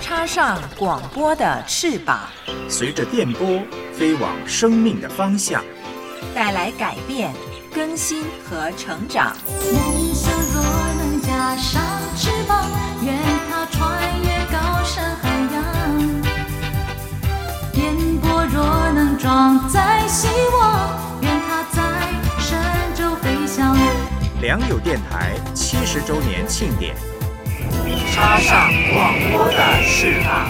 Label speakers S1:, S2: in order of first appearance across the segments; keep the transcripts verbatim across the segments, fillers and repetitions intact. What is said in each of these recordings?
S1: 插上广播的翅膀，
S2: 随着电波飞往生命的方向，
S1: 带来改变、更新和成长。
S3: 梦想若能加上翅膀，愿它穿越高山海洋。电波若能装载希望，愿它在神州飞翔。
S2: 良友电台七十周年庆典，
S1: 插上广播的翅膀。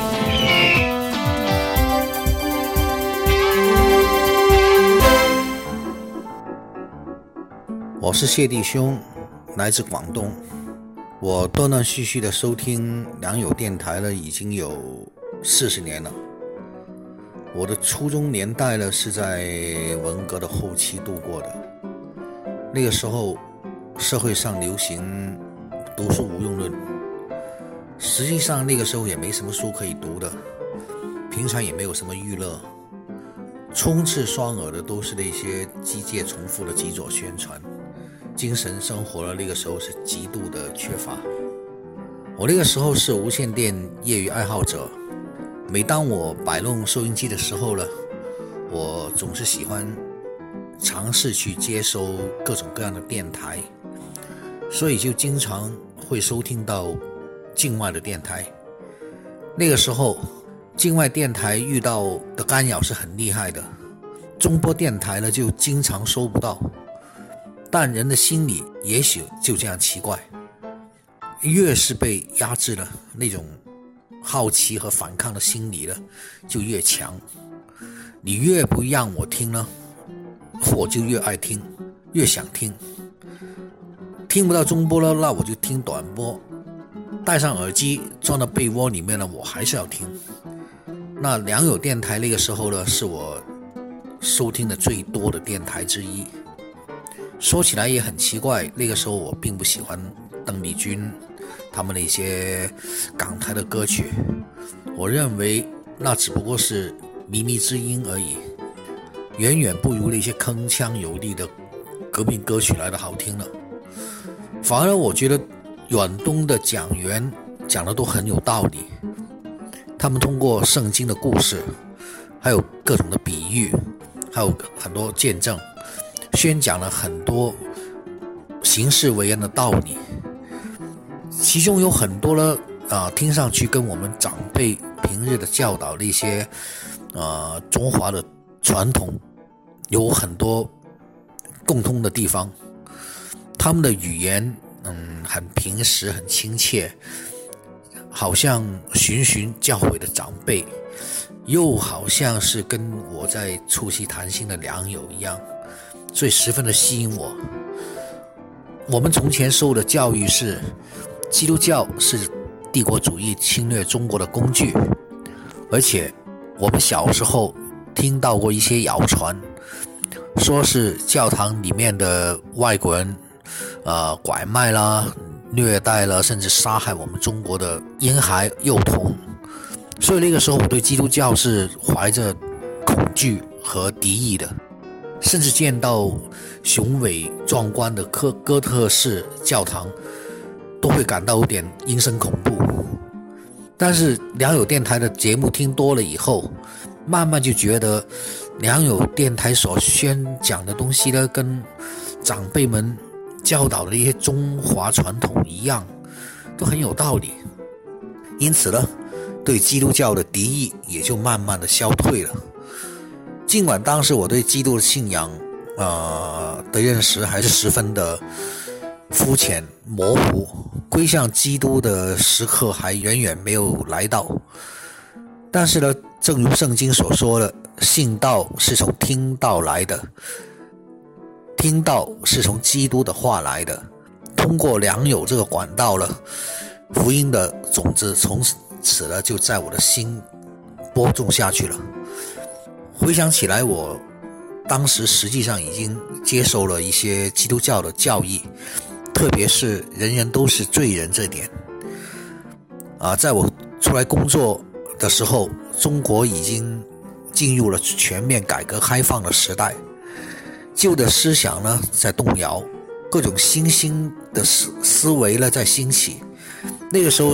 S4: 我是谢弟兄，来自广东。我断断续续的收听良友电台了，已经有四十年了。我的初中年代呢，是在文革的后期度过的。那个时候，社会上流行读书无用论，实际上那个时候也没什么书可以读的，平常也没有什么娱乐，充斥双耳的都是那些机械重复的极左宣传，精神生活的那个时候是极度的缺乏。我那个时候是无线电业余爱好者，每当我摆弄收音机的时候呢，我总是喜欢尝试去接收各种各样的电台，所以就经常会收听到境外的电台。那个时候境外电台遇到的干扰是很厉害的，中波电台呢就经常收不到。但人的心理也许就这样奇怪，越是被压制了，那种好奇和反抗的心理呢就越强。你越不让我听呢，我就越爱听，越想听。听不到中波了，那我就听短波，戴上耳机钻到被窝里面了，我还是要听。那良友电台那个时候呢，是我收听的最多的电台之一。说起来也很奇怪，那个时候我并不喜欢邓丽君他们那些港台的歌曲，我认为那只不过是靡靡之音而已，远远不如那些铿锵有力的革命歌曲来的好听了。反而我觉得远东的讲员讲的都很有道理，他们通过圣经的故事，还有各种的比喻，还有很多见证，宣讲了很多行事为人的道理，其中有很多呢，啊、呃，听上去跟我们长辈平日的教导的一些，呃，中华的传统有很多共通的地方。他们的语言，嗯，很平实，很亲切，好像循循教诲的长辈，又好像是跟我在促膝谈心的良友一样，所以十分的吸引我。我们从前受的教育是，基督教是帝国主义侵略中国的工具，而且我们小时候听到过一些谣传，说是教堂里面的外国人呃，拐卖啦、虐待了，甚至杀害我们中国的婴孩幼童。所以那个时候我对基督教是怀着恐惧和敌意的，甚至见到雄伟壮观的哥哥特式教堂都会感到有点阴森恐怖。但是良友电台的节目听多了以后，慢慢就觉得良友电台所宣讲的东西呢，跟长辈们教导的一些中华传统一样，都很有道理。因此呢，对基督教的敌意也就慢慢的消退了。尽管当时我对基督的信仰呃的认识还是十分的肤浅模糊，归向基督的时刻还远远没有来到。但是呢，正如圣经所说的，信道是从听道来的，听道是从基督的话来的。通过良友这个管道了，福音的种子从此呢就在我的心播种下去了。回想起来，我当时实际上已经接受了一些基督教的教义，特别是人人都是罪人这点啊，在我出来工作的时候，中国已经进入了全面改革开放的时代，旧的思想呢在动摇，各种新兴的思思维呢在兴起。那个时候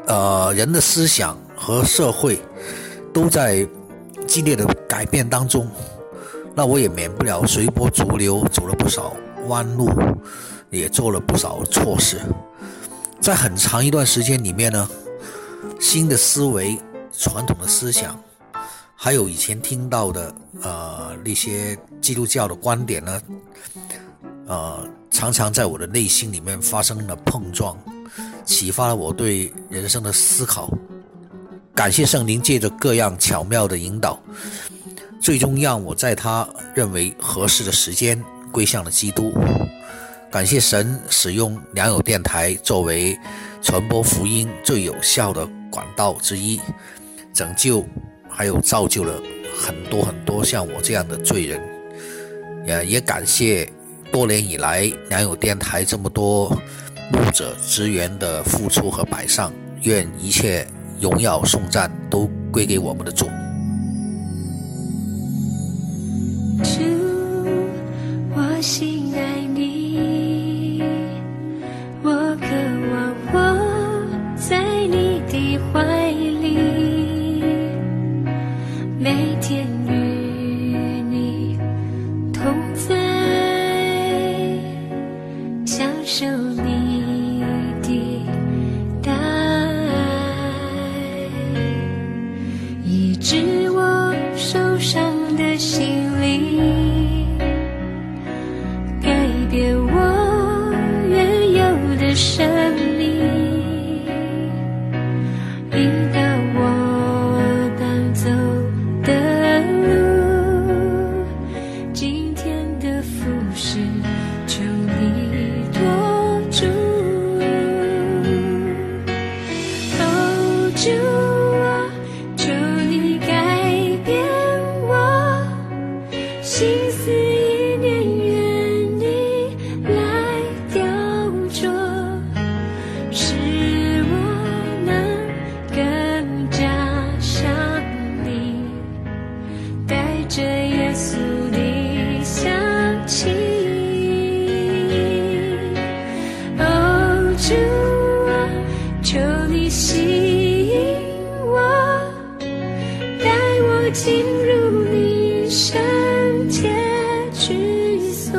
S4: 呃，人的思想和社会都在激烈的改变当中，那我也免不了随波逐流，走了不少弯路，也做了不少错事。在很长一段时间里面呢，新的思维、传统的思想，还有以前听到的呃那些基督教的观点呢，呃，常常在我的内心里面发生了碰撞，启发了我对人生的思考。感谢圣灵借着各样巧妙的引导，最终让我在他认为合适的时间归向了基督。感谢神使用良友电台作为传播福音最有效的管道之一，拯救还有造就了很多很多像我这样的罪人。也也感谢多年以来良友电台这么多牧者职员的付出和摆上，愿一切荣耀颂赞都归给我们的主。
S3: 主，我心爱你，我渴望我在你的怀里，每天与你同在，享受你的大爱，医治我受伤的心灵，改变我原有的生命，引导我当走的路，今天的服事求你多主。哦，主啊，求你改变我心思意念，愿你来雕琢，使我能更加像你，带着耶稣的香气。哦，主啊，求你吸引我，带我进入你圣洁居所，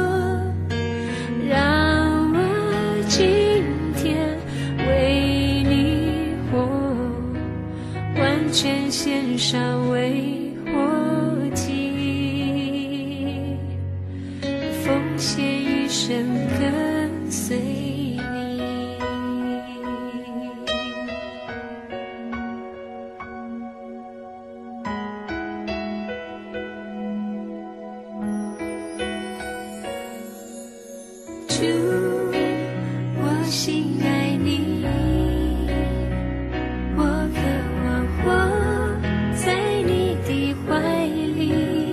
S3: 让我今天为你活，完全献上为活祭，奉献一生跟随你。主，我心爱你，我渴望我在你的怀里，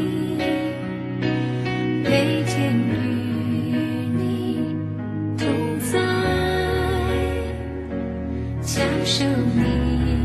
S3: 每天与你同在，享受你